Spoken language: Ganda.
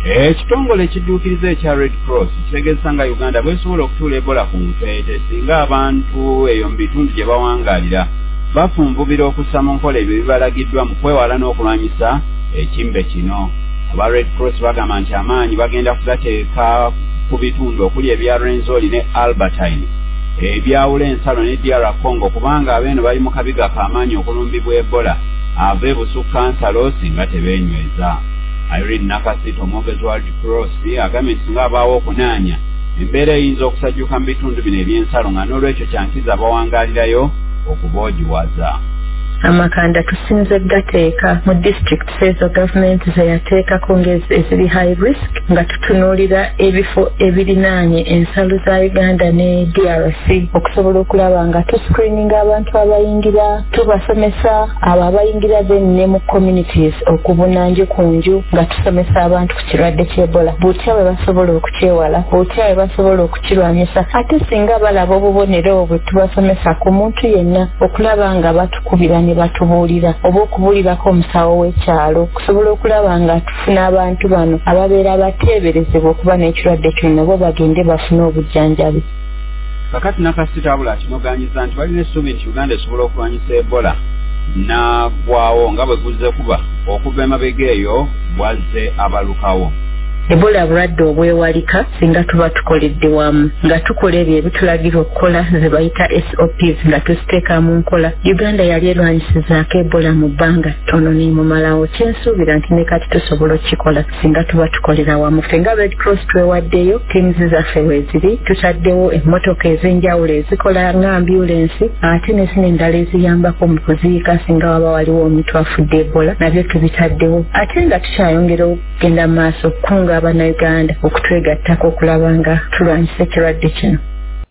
Ekitongole ekidduukiriza ekya Red Cross kitegeeza nga Uganda bw'esobola okutuula Ebola ku nkeete singa abantu eyo mu bitundu gye bawangaalira bafunvubira okussa mu nkola ebyo bibalagiddwa mu kwewala n'okulwanyisa ekimbe kino. Aba Red Cross bagamba nti amaanyi bagenda kugateeka ku bitundu okuli ebya Rwenzori ne Albertine, ebyawula ensalo ne DR Congo kubanga abeeno bali mu kabiga k'amaanyi okulumbibwa Ebola ava ebusukka nsalo singa tebeenyweza. Irene Nakasita omwogezi wa Red Cross agambye nti singa abaawo okunaanya embeera eyinza okusajjuka mu bitundu bino eby'ensalo nga n'olwekyo kyankiza abawangaalirayo okuboogiwaza. Amakanda tusinze gateeka mu district ezo gavumenti ze yateekako ng'eziri high risk nga tutunuulira ebifo ebirinaanye ensalo za Uganda ne DRC okusobola okulaba nga tuscreeninga abantu abayingira, tubasomesa abo abayingira then ne mu communities okubunanje ku nju nga tusomesa abantu ku kirwadde ky'Ebola butya bwe basobola okukyewala, butya bwe basobola okukirwanyisa, ate singa balaba obubonero obwo tubasomesa ku muntu yenna okulaba nga batukubira batubuulira oba okubuulirako omusawo w'ekyalo okusobola okulaba nga tufuna abantu bano ababeera bateeberezebwa okuba n'ekirwadde kino nabo bagende bafune obujjanjabi. Kakati Nakasita abula kinoganyiza nti balina essuubi nti Uganda esobola okulwanyisa Ebola n'agwawo nga bwe guzze kuba okuva emabega eyo bwazze abalukawo. Ebola bulwadde obwewalika singa tuba tukoledde wamu nga tukola ebyo ebitulagira okukola ze bayita SOPs nga tuziteeka mu nkola. Uganda yali erwanyisizaako Ebola mu bbanga ttono n'emumalawo, kyensuubira nti ne kati tusobola okukikola singa tuba tukolera wamu. Ffe nga Red Cross twewaddeyo, teams zaffe weeziri, tutaddewo emmotoka ez'enjawulo ezikola nga ambulensi ate n'ezino endala eziyambako mu kuziika singa waba waliwo omuntu afudde Ebola nabyo tubitaddewo, ate nga tukyayongera okugenda mu maaso okukunga Abannayuganda okutwegattako okulaba nga tulwanyisa ekirwadde kino.